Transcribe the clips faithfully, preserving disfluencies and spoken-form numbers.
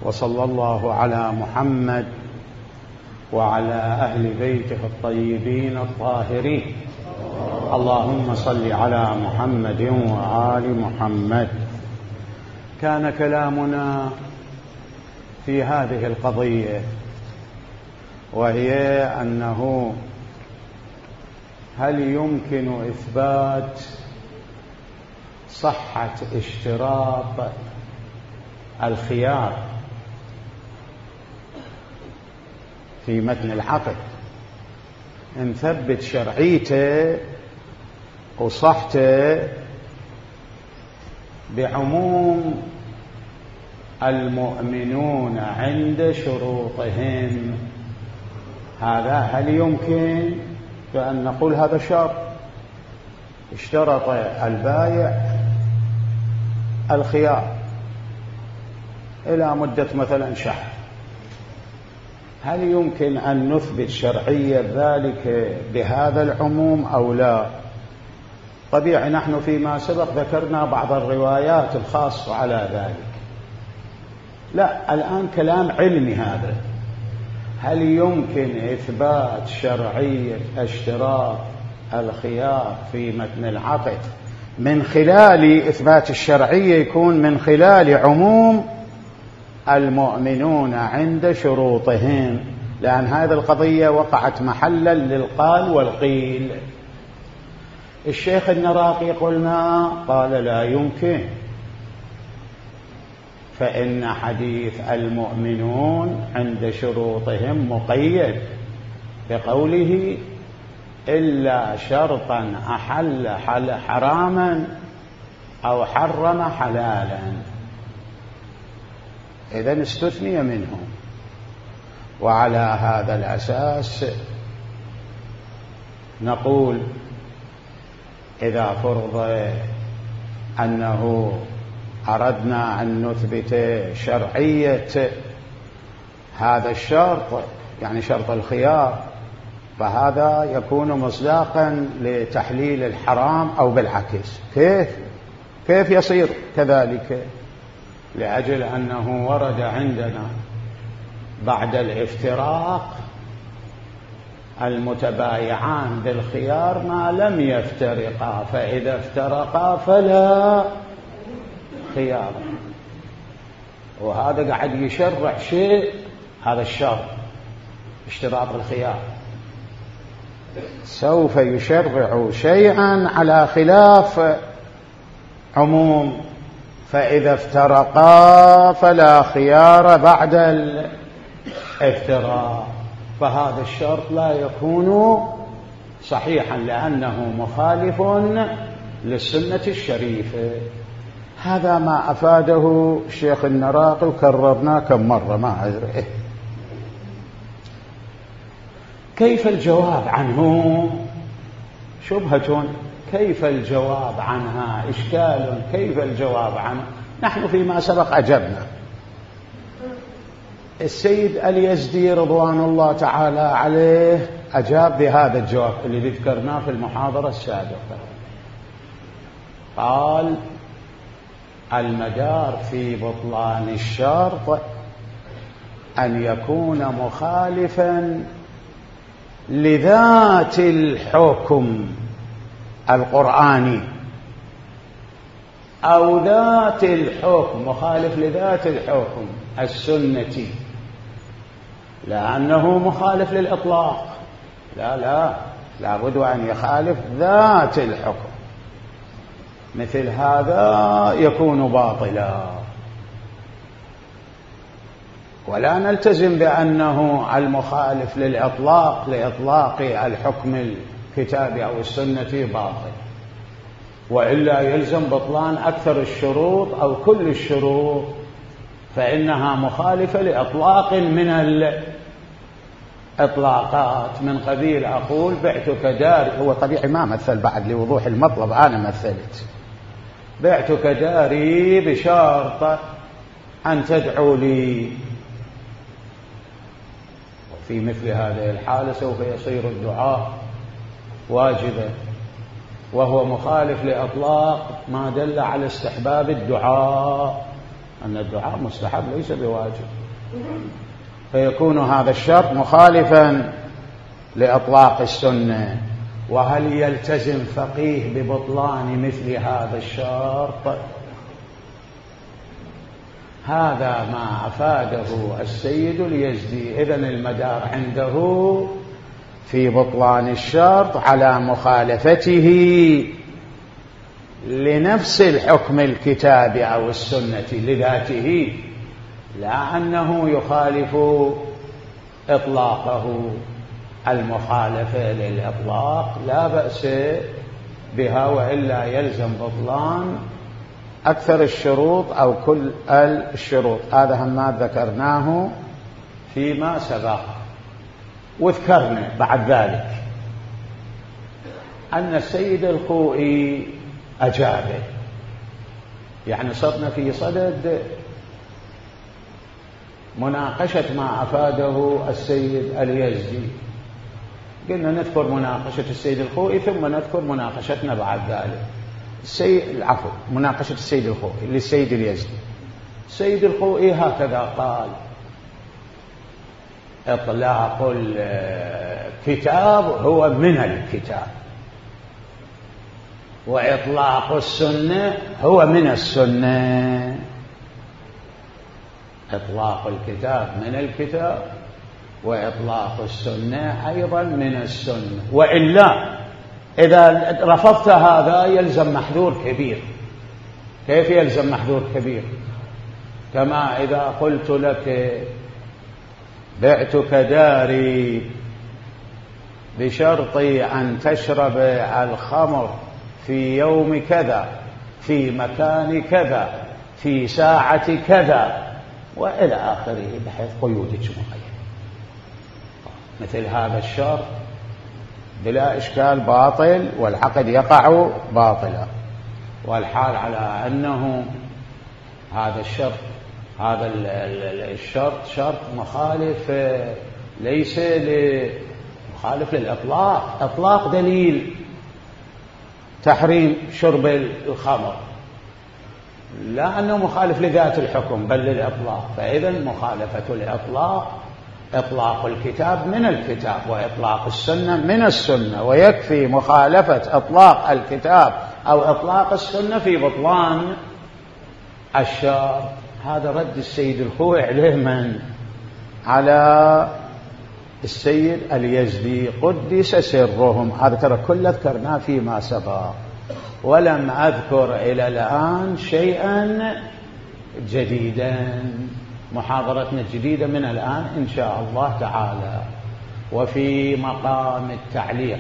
وصلى الله على محمد وعلى أهل بيته الطيبين الطاهرين. اللهم صل على محمد وآل محمد. كان كلامنا في هذه القضية، وهي أنه هل يمكن إثبات صحة اشتراط الخيار في متن العقد، نثبت شرعيته وصحته بعموم المؤمنون عند شروطهم؟ هذا هل يمكن بأن نقول هذا شرط؟ اشترط البائع الخيار إلى مدة مثلا شهر، هل يمكن أن نثبت شرعية ذلك بهذا العموم أو لا؟ طبيعي نحن فيما سبق ذكرنا بعض الروايات الخاصة على ذلك. لا، الآن كلام علمي هذا. هل يمكن إثبات شرعية اشتراط الخيار في متن العقد من خلال إثبات الشرعية يكون من خلال عموم المؤمنون عند شروطهم؟ لأن هذه القضية وقعت محلا للقال والقيل. الشيخ النراقي قلنا قال لا يمكن، فإن حديث المؤمنون عند شروطهم مقيد بقوله إلا شرطا أحل حل حراما أو حرم حلالا، إذن استثني منه. وعلى هذا الأساس نقول إذا فرض أنه أردنا أن نثبت شرعية هذا الشرط، يعني شرط الخيار، فهذا يكون مصداقا لتحليل الحرام أو بالعكس. كيف كيف يصير كذلك؟ لأجل أنه ورد عندنا بعد الافتراق المتبايعان بالخيار ما لم يفترقا، فإذا افترقا فلا خيار. وهذا قاعد يشرع شيء، هذا الشرط اشتراط الخيار، سوف يشرع شيئا على خلاف عموم، فإذا افترقا فلا خيار بعد الافتراق، فهذا الشرط لا يكون صحيحا لأنه مخالف للسنة الشريفة. هذا ما أفاده الشيخ النراقي وكررناه كم مرة ما أدري. كيف الجواب عنه؟ شبهة، كيف الجواب عنها؟ إشكال، كيف الجواب عنه؟ نحن فيما سبق أجبنا. السيد اليزدي رضوان الله تعالى عليه أجاب بهذا الجواب اللي ذكرناه في المحاضرة السابقة. قال المدار في بطلان الشرط أن يكون مخالفا لذات الحكم القرآني أو ذات الحكم، مخالف لذات الحكم السنة، لأنه مخالف للإطلاق. لا لا لابد أن يخالف ذات الحكم، مثل هذا يكون باطلا. ولا نلتزم بأنه المخالف للإطلاق لإطلاق الحكم الكتابي أو السنة باطل، وإلا يلزم بطلان أكثر الشروط أو كل الشروط، فإنها مخالفة لإطلاق من الإطلاقات، من قبيل أقول بعتك داري. هو طبيعي ما مثل بعد لوضوح المطلب، أنا مثلت بعتك داري بشرط أن تدعو لي، وفي مثل هذه الحالة سوف يصير الدعاء واجبا، وهو مخالف لإطلاق ما دل على استحباب الدعاء. أن الدعاء مستحب ليس بواجب، فيكون هذا الشرط مخالفا لإطلاق السنة. وهل يلتزم فقيه ببطلان مثل هذا الشرط؟ هذا ما أفاده السيد اليزدي. إذن المدار عنده في بطلان الشرط على مخالفته لنفس الحكم الكتابي أو السنة لذاته، لا أنه يخالف إطلاقه. المخالفة للإطلاق لا بأس بها، وإلا يلزم بطلان أكثر الشروط أو كل الشروط. هذا هم ما ذكرناه فيما سبق. وذكرنا بعد ذلك أن السيد الخوئي أجابه، يعني صرنا في صدد مناقشة ما أفاده السيد اليزدي. قلنا نذكر مناقشة السيد الخوئي ثم نذكر مناقشتنا بعد ذلك. السيد العفو مناقشة السيد الخوئي للسيد اليزدي. السيد الخوئي هكذا قال: إطلاق الكتاب هو من الكتاب، وإطلاق السنة هو من السنة. إطلاق الكتاب من الكتاب، وإطلاق السنة أيضا من السنة. وإلا إذا رفضت هذا يلزم محذور كبير. كيف يلزم محذور كبير؟ كما إذا قلت لك بعتك داري بشرط أن تشرب الخمر في يوم كذا في مكان كذا في ساعة كذا وإلى آخره، بحيث قيودك معينة. مثل هذا الشرط بلا إشكال باطل، والعقد يقع باطلا، والحال على أنه هذا الشرط هذا الشرط شرط مخالف، ليس مخالف للإطلاق. إطلاق دليل تحريم شرب الخمر، لا أنه مخالف لذات الحكم بل للإطلاق. فإذا مخالفة الإطلاق إطلاق الكتاب من الكتاب، وإطلاق السنة من السنة، ويكفي مخالفة إطلاق الكتاب أو إطلاق السنة في بطلان الشرط. هذا رد السيد الخوئي عليه من؟ على السيد اليزدي قدس سرهم. هذا ترى كله ذكرناه فيما سبق، ولم أذكر إلى الآن شيئا جديدا. محاضرتنا الجديدة من الآن إن شاء الله تعالى. وفي مقام التعليق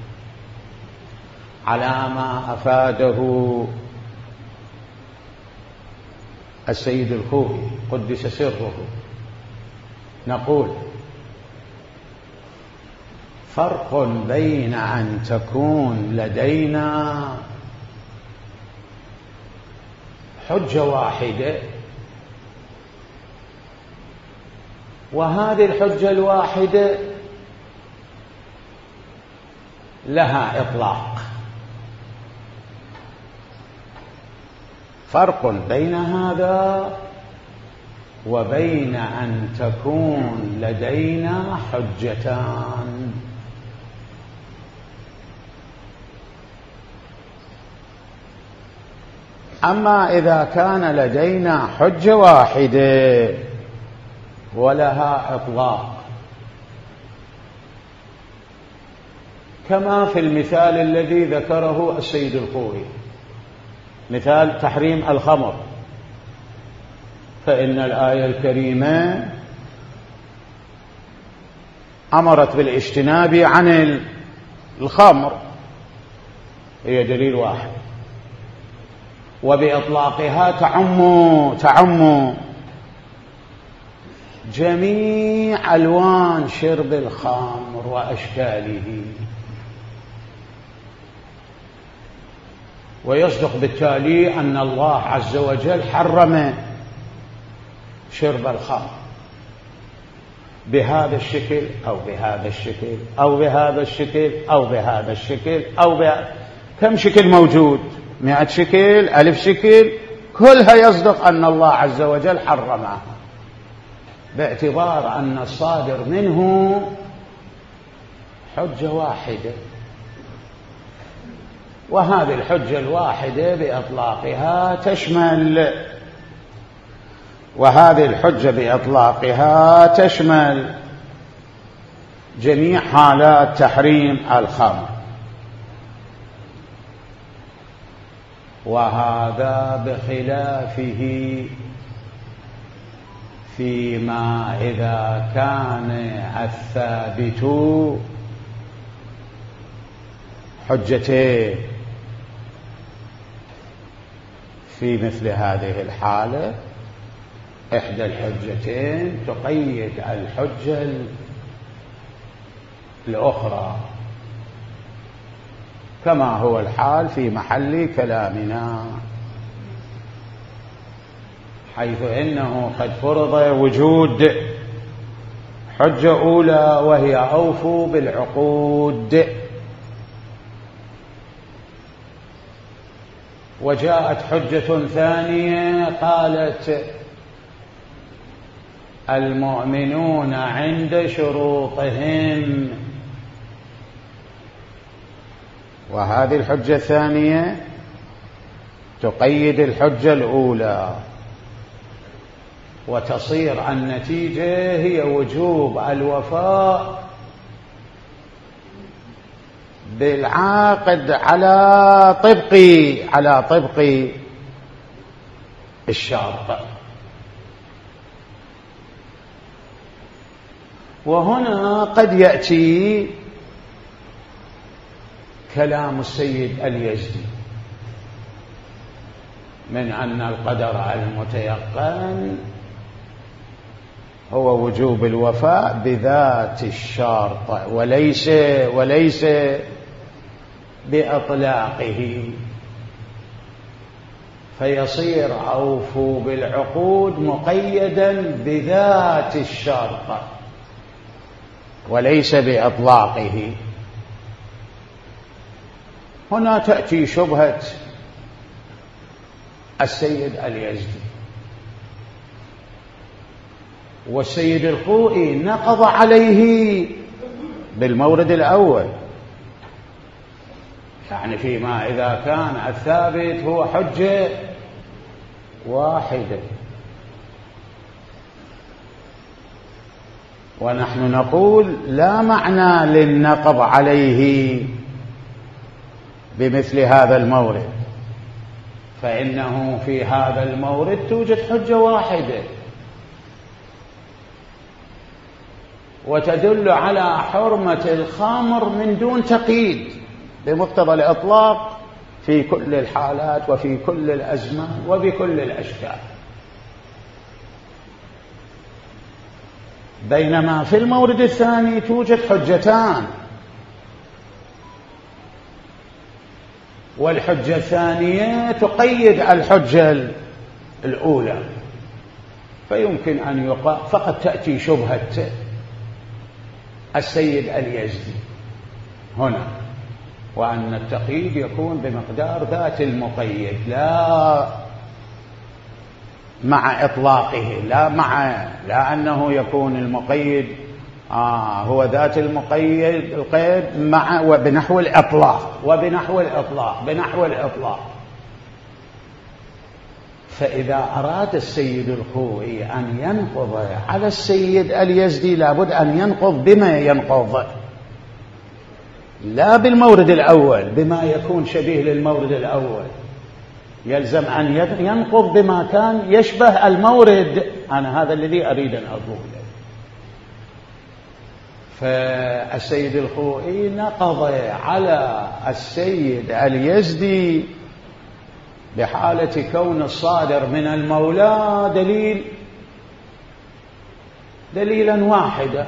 على ما أفاده السيد الخوئي قدس سره نقول: فرق بين أن تكون لدينا حجة واحدة، وهذه الحجة الواحدة لها إطلاق. فرق بين هذا وبين أن تكون لدينا حجتان. أما إذا كان لدينا حجة واحدة ولها إطلاق، كما في المثال الذي ذكره السيد الخوئي، مثال تحريم الخمر، فإن الآية الكريمة أمرت بالاجتناب عن الخمر، هي دليل واحد، وبإطلاقها تعم تعم جميع ألوان شرب الخمر وأشكاله، ويصدق بالتالي أن الله عز وجل حرم شرب الخمر بهذا الشكل أو بهذا الشكل أو بهذا الشكل أو بهذا الشكل أو بهذا. كم شكل موجود؟ مئة شكل، ألف شكل، كلها يصدق أن الله عز وجل حرمها، باعتبار أن الصادر منه حجة واحدة، وهذه الحجة الواحدة بإطلاقها تشمل وهذه الحجة بإطلاقها تشمل جميع حالات تحريم الخمر. وهذا بخلافه فيما إذا كان الثابت حجتين. في مثل هذه الحالة إحدى الحجتين تقيد الحجة الأخرى، كما هو الحال في محل كلامنا، حيث إنه قد فرض وجود حجة أولى وهي أوفوا بالعقود، وجاءت حجة ثانية قالت المؤمنون عند شروطهم، وهذه الحجة الثانية تقيد الحجة الأولى، وتصير النتيجة هي وجوب الوفاء بالعقد على طبق على طبق الشرط. وهنا قد يأتي كلام السيد اليزدي من أن القدر المتيقن هو وجوب الوفاء بذات الشرط وليس وليس بإطلاقه، فيصير أوفوا بالعقود مقيدا بذات الشرط وليس بإطلاقه. هنا تأتي شبهة السيد اليزدي، والسيد الخوئي نقض عليه بالمورد الأول، يعني فيما إذا كان الثابت هو حجة واحدة، ونحن نقول لا معنى للنقض عليه بمثل هذا المورد، فإنه في هذا المورد توجد حجة واحدة وتدل على حرمة الخمر من دون تقييد بمقتضى الإطلاق في كل الحالات وفي كل الأزمان وبكل الأشكال، بينما في المورد الثاني توجد حجتان، والحجة الثانية تقيد الحجة الأولى، فيمكن أن يقال فقد تأتي شبهة السيد اليزدي هنا، وأن التقييد يكون بمقدار ذات المقيد لا مع إطلاقه، لا مع لا أنه يكون المقيد آه هو ذات المقيد القيد مع وبنحو الإطلاق وبنحو الإطلاق بنحو الإطلاق. فإذا أراد السيد الخوئي أن ينقض على السيد اليزدي لابد أن ينقض بما ينقض، لا بالمورد الأول بما يكون شبيه للمورد الأول، يلزم أن ينقض بما كان يشبه المورد. أنا هذا الذي أريد أن أقوله. فالسيد الخوئي نقض على السيد اليزدي بحالة كون الصادر من المولى دليل دليلا واحدا.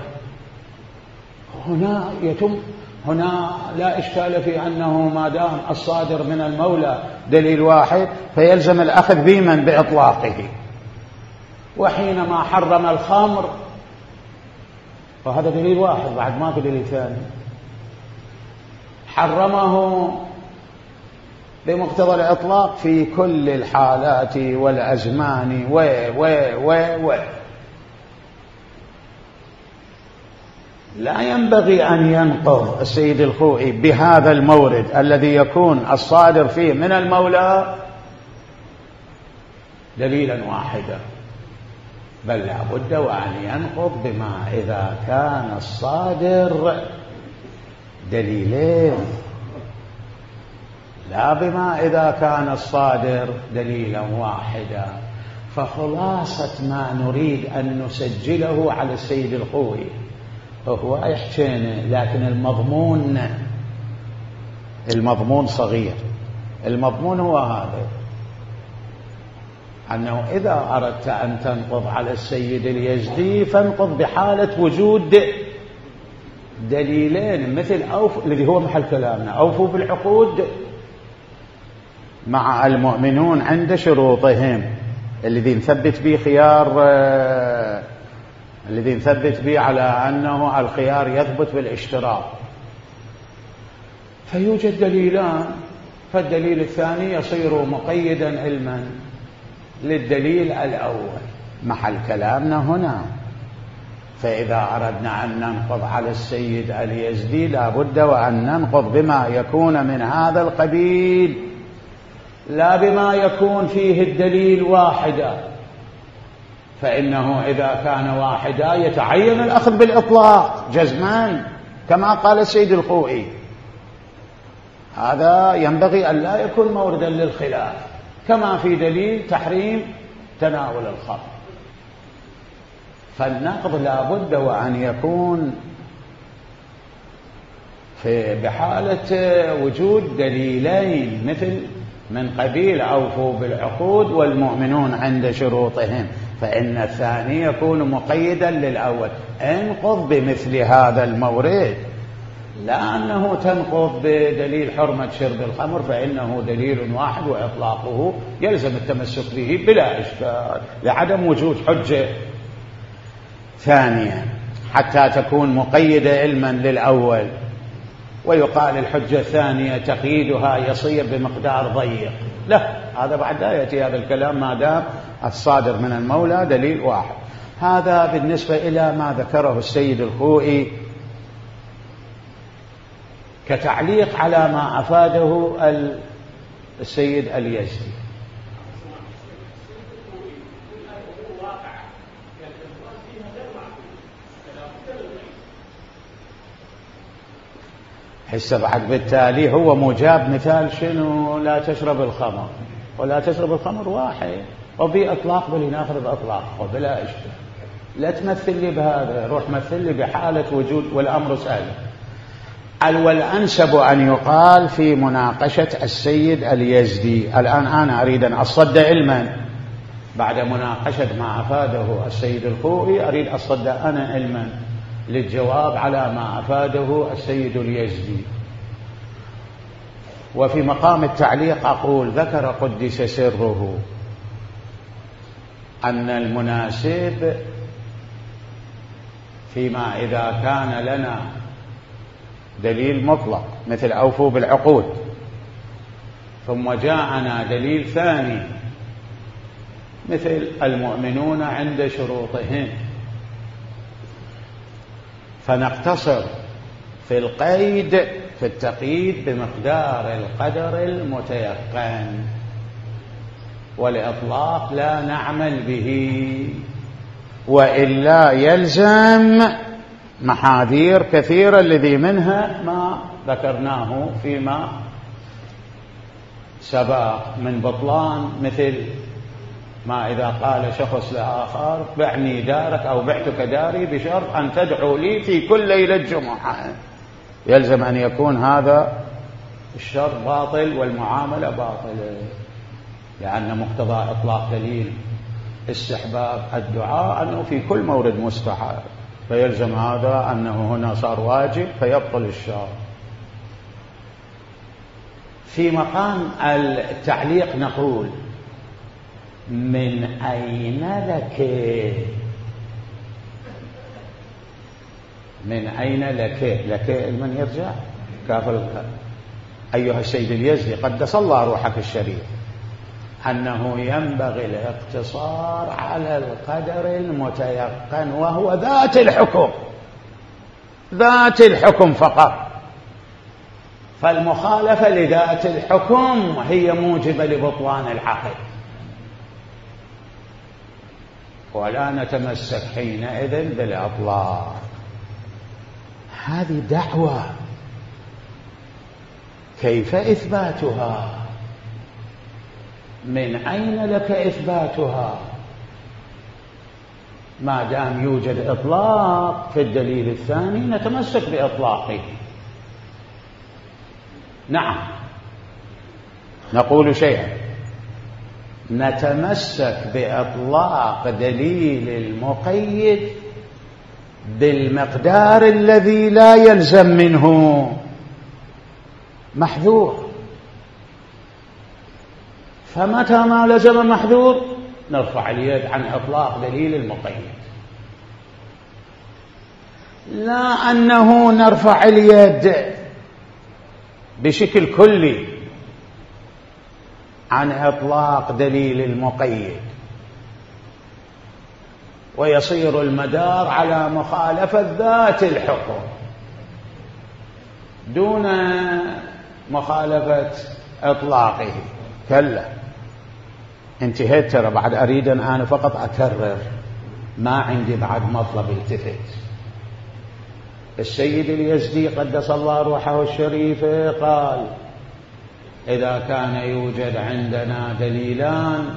هنا يتم هنا لا إشكال في أنه ما دام الصادر من المولى دليل واحد فيلزم الأخذ بمن بإطلاقه، وحينما حرم الخمر فهذا دليل واحد بعد ما في دليل ثاني، حرمه بمقتضى الإطلاق في كل الحالات والأزمان و و و و لا ينبغي أن ينقض السيد الخوئي بهذا المورد الذي يكون الصادر فيه من المولى دليلا واحدا، بل لا بد وأن ينقض بما إذا كان الصادر دليلين، لا بما إذا كان الصادر دليلا واحدا. فخلاصة ما نريد أن نسجله على السيد الخوئي هو يحكينا، لكن المضمون المضمون صغير. المضمون هو هذا، أنه إذا أردت أن تنقض على السيد اليزدي فانقض بحالة وجود دليلين، مثل أوف الذي هو محل كلامنا، أوفوا بالعقود مع المؤمنون عند شروطهم، الذي نثبت به خيار، الذي نثبت به على أنه الخيار يثبت بالاشتراط. فيوجد دليلان، فالدليل الثاني يصير مقيدا علما للدليل الأول. محل كلامنا هنا، فإذا أردنا أن ننقض على السيد اليزدي لا بد وأن ننقض بما يكون من هذا القبيل، لا بما يكون فيه الدليل واحدا، فإنه إذا كان واحدا يتعين الأخذ بالإطلاق جزمان كما قال السيد الخوئي. هذا ينبغي أن لا يكون موردا للخلاف، كما في دليل تحريم تناول الخمر. فالنقض لا بد وأن يكون في بحالة وجود دليلين، مثل من قبيل أوفوا بالعقود والمؤمنون عند شروطهم، فإن الثاني يكون مقيدا للأول. انقض بمثل هذا المورد، لا أنه تنقض بدليل حرمة شرب الخمر، فإنه دليل واحد وإطلاقه يلزم التمسك به بلا إشكال لعدم وجود حجة ثانية حتى تكون مقيدة علما للأول. ويقال الحجة الثانية تقييدها يصير بمقدار ضيق، لا، هذا بعد لا يأتي هذا الكلام ما دام الصادر من المولى دليل واحد. هذا بالنسبة إلى ما ذكره السيد الخوئي كتعليق على ما أفاده السيد اليزدي. حسب بعد بالتالي هو مجاب مثال شنو؟ لا تشرب الخمر، ولا تشرب الخمر واحد وبإطلاق بل ناخذ بإطلاق وبلا إشكال. لا تمثل لي بهذا، روح مثل لي بحالة وجود والأمر سهل. والأنسب أن يقال في مناقشة السيد اليزدي. الآن أنا أريد أن أصد علما بعد مناقشة ما أفاده السيد الخوئي، أريد أصد أنا علما للجواب على ما أفاده السيد اليزدي. وفي مقام التعليق أقول: ذكر قدس سره أن المناسب فيما إذا كان لنا دليل مطلق مثل أوفوا بالعقود، ثم جاءنا دليل ثاني مثل المؤمنون عند شروطهم، فنقتصر في القيد في التقييد بمقدار القدر المتيقن، والإطلاق لا نعمل به، وإلا يلزم محاذير كثيرة الذي منها ما ذكرناه فيما سبق من بطلان، مثل ما إذا قال شخص لآخر: بعني دارك أو بعتك داري بشرط أن تدعو لي في كل ليلة جمعة، يلزم أن يكون هذا الشرط باطل والمعاملة باطلة، لأن مقتضى إطلاق دليل استحباب الدعاء أنه في كل مورد مستحب، فيلزم هذا أنه هنا صار واجب فيبطل الشرط. في مقام التعليق نقول: من أين لك من أين لك لك من يرجع كافر الكافر أيها السيد اليزدي قدس الله روحك الشريف، أنه ينبغي الاقتصار على القدر المتيقن وهو ذات الحكم، ذات الحكم فقط. فالمخالفة لذات الحكم هي موجبة لبطلان العقد، ولا نتمسك حينئذ بالإطلاق. هذه دعوة، كيف إثباتها؟ من أين لك إثباتها؟ ما دام يوجد إطلاق في الدليل الثاني نتمسك بإطلاقه. نعم، نقول شيئا، نتمسك بإطلاق دليل المقيد بالمقدار الذي لا يلزم منه محذور. فمتى ما لزم محذور نرفع اليد عن إطلاق دليل المقيد، لا أنه نرفع اليد بشكل كلي عن إطلاق دليل المقيد ويصير المدار على مخالفة ذات الحكم دون مخالفة إطلاقه. كلا، انتهيت. ترى بعد أريد أن أنا فقط أكرر، ما عندي بعد مطلب التفت. السيد اليزدي قدس الله روحه الشريفة قال: إذا كان يوجد عندنا دليلان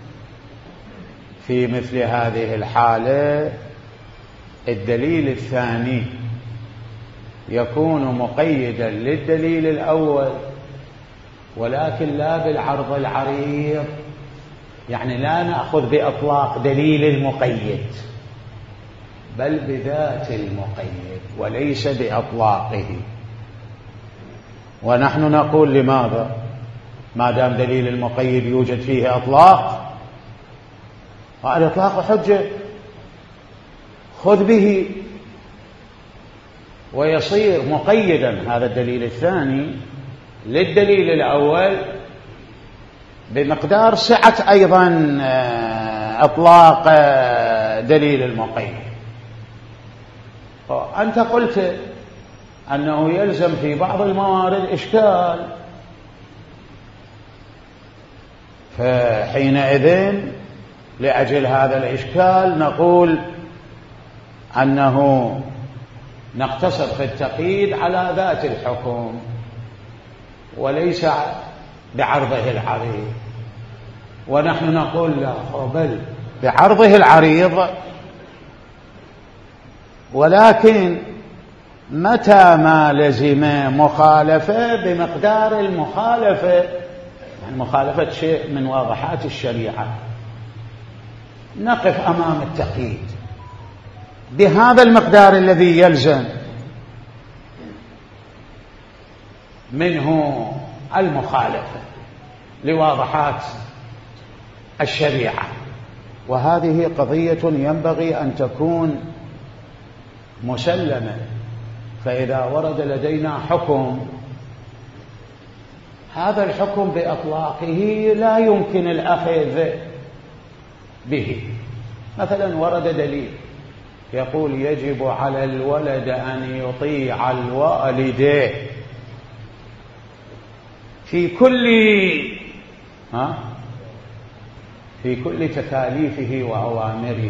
في مثل هذه الحالة، الدليل الثاني يكون مقيدا للدليل الأول، ولكن لا بالعرض العريض، يعني لا نأخذ بإطلاق دليل المقيد بل بذات المقيد وليس بإطلاقه. ونحن نقول لماذا؟ ما دام دليل المقيد يوجد فيه إطلاق، فالإطلاق حجة، خذ به، ويصير مقيدا هذا الدليل الثاني للدليل الأول بمقدار سعة أيضا إطلاق دليل المقيد. أنت قلت أنه يلزم في بعض الموارد إشكال، فحينئذ لأجل هذا الإشكال نقول أنه نقتصر في التقييد على ذات الحكم وليس بعرضه العريض. ونحن نقول لا، بل بعرضه العريض، ولكن متى ما لزم مخالفة بمقدار المخالفة، يعني مخالفة شيء من واضحات الشريعة، نقف أمام التقييد بهذا المقدار الذي يلزم منه المخالفة لواضحات الشريعة. وهذه قضية ينبغي أن تكون مسلمة. فإذا ورد لدينا حكم، هذا الحكم بإطلاقه لا يمكن الأخذ به. مثلا ورد دليل يقول يجب على الولد أن يطيع الوالد في كل ها في كل تكاليفه وأوامره،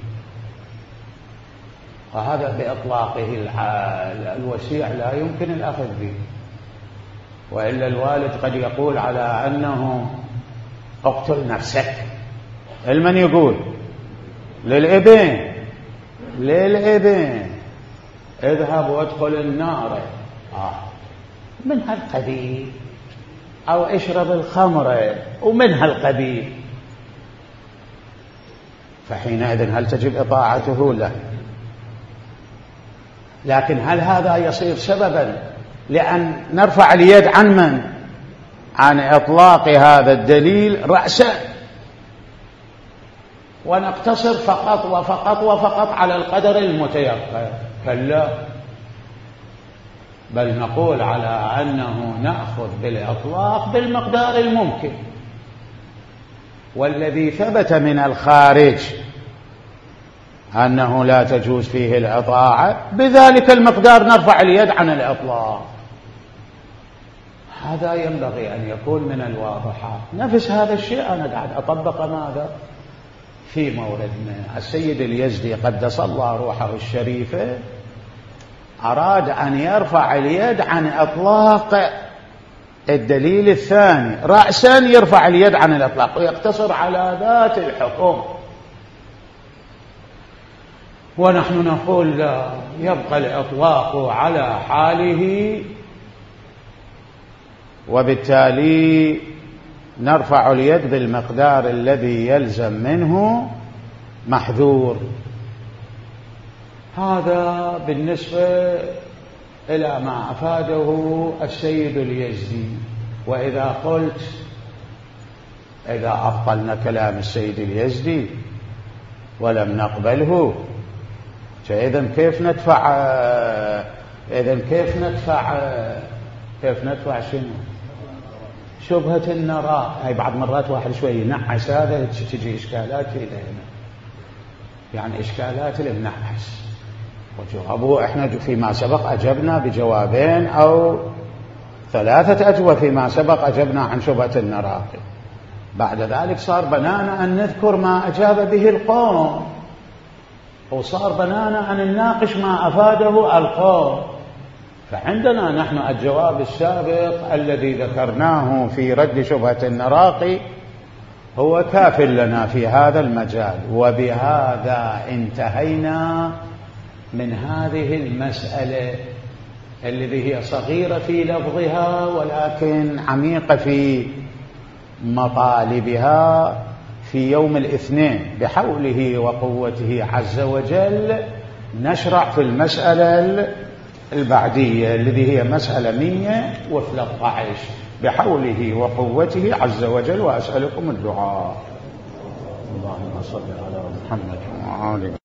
وهذا بإطلاقه الوسيع لا يمكن الأخذ به. وإلا الوالد قد يقول على أنه اقتل نفسك، المن يقول للابن للابن اذهب وادخل النار، آه. من هالقبيل، أو اشرب الخمر، ومن هالقبيل. فحينئذ هل تجب إطاعته؟ لا. لكن هل هذا يصير سببا لأن نرفع اليد عن من؟ عن إطلاق هذا الدليل رأسا، ونقتصر فقط وفقط وفقط على القدر المتيقن؟ كلا، بل نقول على أنه نأخذ بالإطلاق بالمقدار الممكن، والذي ثبت من الخارج أنه لا تجوز فيه الإطاعة بذلك المقدار نرفع اليد عن الإطلاق. هذا ينبغي أن يكون من الواضحات. نفس هذا الشيء أنا قاعد أطبق ماذا في موردنا. السيد اليزدي قدس الله روحه الشريفة أراد أن يرفع اليد عن إطلاق الدليل الثاني، رأسا يرفع اليد عن الإطلاق ويقتصر على ذات الحكم، ونحن نقول لا، يبقى الإطلاق على حاله، وبالتالي نرفع اليد بالمقدار الذي يلزم منه محذور. هذا بالنسبة إلى ما أفاده السيد اليزدي. وإذا قلت إذا أبطلنا كلام السيد اليزدي ولم نقبله، فإذا كيف ندفع إذا كيف ندفع كيف ندفع شنو؟ شبهة النراء. هاي بعض مرات واحد شوي ينعس، هذا تجي إشكالات إلى هنا، يعني إشكالات للنعس. وجوابه إحنا فيما سبق أجبنا بجوابين أو ثلاثة أجوبة فيما سبق أجبنا عن شبهة النراء. بعد ذلك صار بنانا أن نذكر ما أجاب به القوم، وصار بنانا أن نناقش ما أفاده القوم. فعندنا نحن الجواب السابق الذي ذكرناه في رد شبهة النراقي هو كاف لنا في هذا المجال. وبهذا انتهينا من هذه المسألة التي هي صغيرة في لفظها ولكن عميقة في مطالبها. في يوم الاثنين بحوله وقوته عز وجل نشرع في المسألة البعدية التي هي مسألة مئة وثلاثة عشر بحوله وقوته عز وجل. وأسألكم الدعاء. اللهم صل على محمد وعلى